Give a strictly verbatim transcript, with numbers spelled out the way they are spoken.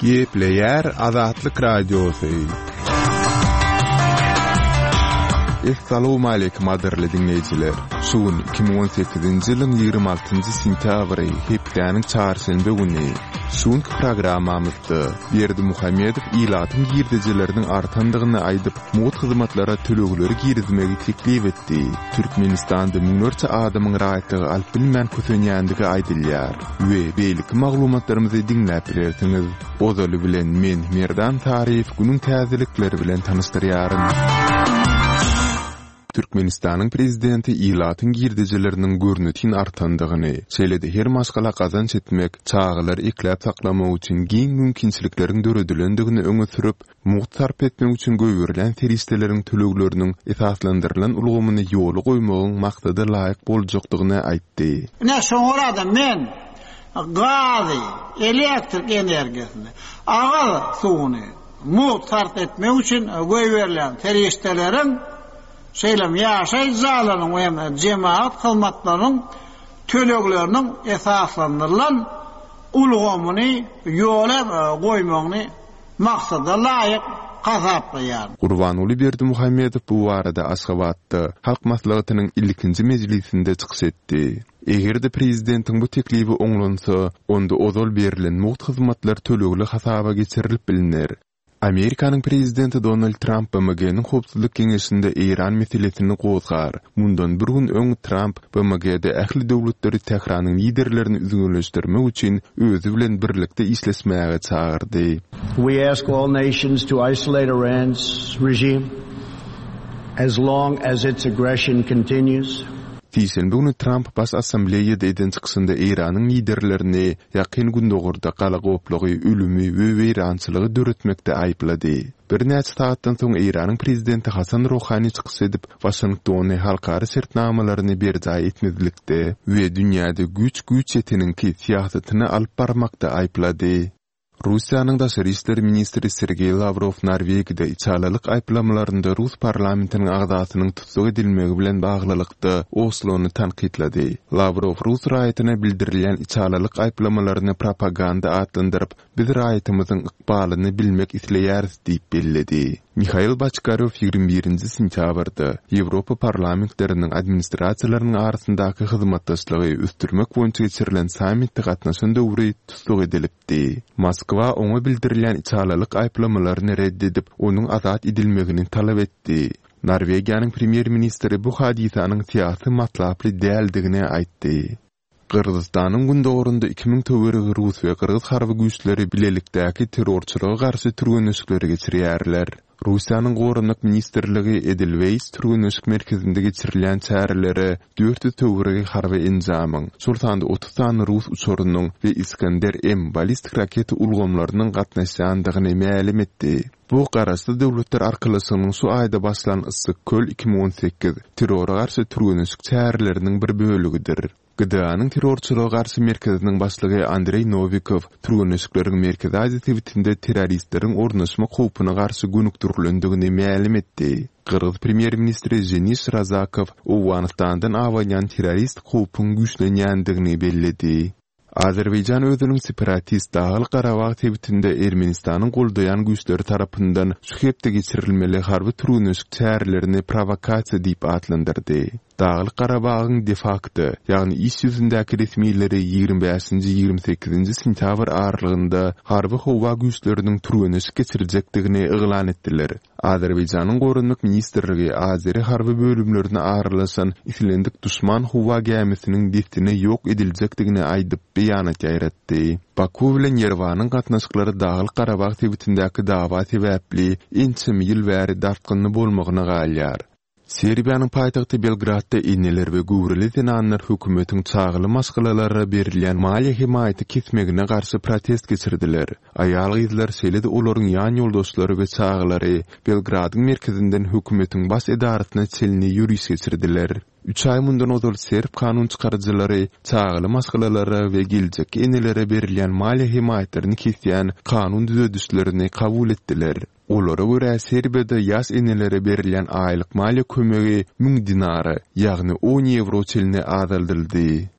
Yepleyer Azatlyk Radiosu. Assalamu alaykum adirli dinleyijiler. Şuun iki bin on sekizinji ýylyň ýygrimi altynjy sentýabry hepdeniň çarşembe güni. Şuun programmamyzda Berdi Muhammedow ilatyň girdijileriniň artandygyny aýdyp, mut hyzmatlara tölegleri girdimegi teklip etdi. Türkmenistanda müňlerçe adamyň rahatlygy alyp bilmän kösenýändigi aýdylýar. We beýlik maglumatlarymyzy dinläp berersiňiz. Ozaly bilen men Merdan Tarif günüň täzelikleri bilen tanışdyrýarym. Türkmenistanyň prezidenti ilatyň girdijileriniň görnütin artandygyny, şeýle-de her maskala gazanç etmek, çağılar ekläp saklamak üçin giň mümkinçilikleriň döredilendigini öňe sürüp, muht sarp etmek üçin göwürilen feristeleriň tölegleriniň esaslandyrylan ulgamyny ýoly goýmagyň maksady laýyk boljakdygyny aýtdy. Ne şoňra men gazy, elektrik energiýasy, agal suwuny muht sarp etmek üçin göwürilen feristeleriň Şeýlem ýaşaý zalanyň we jemaat hyzmatlarynyň tölegleriniň esaslandyrylan ulgamyny ýola goýmagyny maksada laýyk gazaplaýar. Gurbanuly Berdi Muhammedow bu barada Aşgabatda halk maslahatynyň ilkinji mejlisinde çykyş etdi. Egerde prezidentiň bu teklibi oňlansa, onda ozal berilen muht hyzmatlar tölegli hasaba geçirilip bilinir. Amerikanyň prezidenti Donald Trump B M G'niň howpsuzlyk keňeşinde Iran meselesini gozgar. Mundan bir gün öň Trump B M G'de ähli döwletleri Tehranyň liderlerini üzgünleşdirmek üçin özü bilen birlikde işleşmäge çağırdy. We ask all nations to isolate Iran's regime as long as its aggression continues. Diýsen bugün Trump bas assambleýede eden çykysynda Iranyň liderlerini ýakyn gündogurda gala goplugy, ölümi we weýrançylygy döretmekde aýplady. Bir näçe saatdan soň Iranyň prezidenti Hasan Rouhani çykys edip, Washingtony halkary sertnamalaryny berjaý etmezlikde we dünýäde güç güç eteniňki siýasatyny alyp barmakda aýplady. Russiýanyň daşary işler ministri Sergey Lavrov Norwegiýede içalalyk aýplamalарynda Rus parlamentiniň agzasynyň tutsak edilmegi bilen baglylykda Oslony tanqidlady. Lavrov Rus raýatyna bildirilen içalalyk aýplamalaryny propaganda adlandyryp, biz raýatymyzyň ykbalyny bilmek isleýäris diýip belledi. Mikhail Bachkarov ýygrimi birinji sentýabrda Ýewropa parlamentleriniň administrasiýalarynyň arasyndaky hyzmatdaşlygy üstürmek boýunça geçirilen sammitde gatnaşan döwri tutsak edilipdi. Moskwa oňa bildirilen içalalyk aýplamalaryny reddedip, onuň azat edilmegini talap etdi. Norwegiýanyň premier ministri bu hadisanyň siýasy matlaply däldigini aýtdy. Kırgızstanyň gündogurunda iki bin töweregi Rus we Kırgız harby güýçleri bilelikdäki terrorçylyga garşy türgünüşikleri geçirýärler. Russiýanyň gorunluk ministrligi Edelweiss türgünüşik merkezinde geçirilen çäreleri dört yüz töweregi harby enjamyň, sultanda otuz tany Rus uçurunyň we Iskander M ballistik raketi ulgamlarynyň gatnaşandygyny ma'lum etdi. Bu garaşly döwletler arkalysynyň şu aýda başlan Issyk köl iki bin on sekiz terrora garşy türgünüşik çäreleriniň bir bölügidir. Gıdanyň terrorçylyga garşy merkeziniň başlygy Andrey Novikov türgünüşikleriň merkezi aýdybitinde terroristleriň ornaşma howpyna garşy gönükdirilendigini ma'lum etdi. Kırgız premier ministri Denis Razakov Awganistandan awanyan terrorist howpyň güýçlenýändigini belledi. Azerbaýjan özüniň separatist Dağly Garabag tebitinde Ermenistanyň goldaýan güýçleri tarapyndan şu hepde geçirilmeli harby türgünüşik çärelerini provokasiýa diýip adlandyrdy. Dağly Garabagyň de facto, ýagny iş ýüzündäki resmiýetleri ýygrimi beşinji ýygrimi sekizinji sentýabr aralygynda harby howa güýçleriniň türgünüşik geçirijekdigini eglan etdiler. Azerbaýjanyň gorunluk ministrligi Azeri harby bölümlerini aralaşan islendik düşman howa gemisiniň deftine ýok ediljekdigini aýdyp beýanat ýaýratdy. Baku bilen Yerwanyň gatnaşyklary Dağly Garabag tebitindäki dawa sebäpli ençe ýyl bäri dartgyny bolmagyna galýar. Serbiýanyň paýtagty Belgradda inneler we gowrily tenanlar hökümetiň çağıly maskalalara berilen maliýe himayaty kesmegine garşy protest geçirdiler. Aýal gyzlar şeýle-de olaryň ýan ýoldaşlary we çağılary Belgradyň merkezinden hökümetiň baş edaratyna çelini ýürüş geçirdiler. Üç ay mundan ozal Serb kanun çykarjylary çağıly maskalalara we geljek innelere berilen maliýe himayatlaryny kesýän kanun düzedişlerini kabul etdiler. Olara görä Serbiýada ýaş innelere berilen aýlyk maliýe kömegi ming dinary, ýagny on ýewro çeline azaldyldy.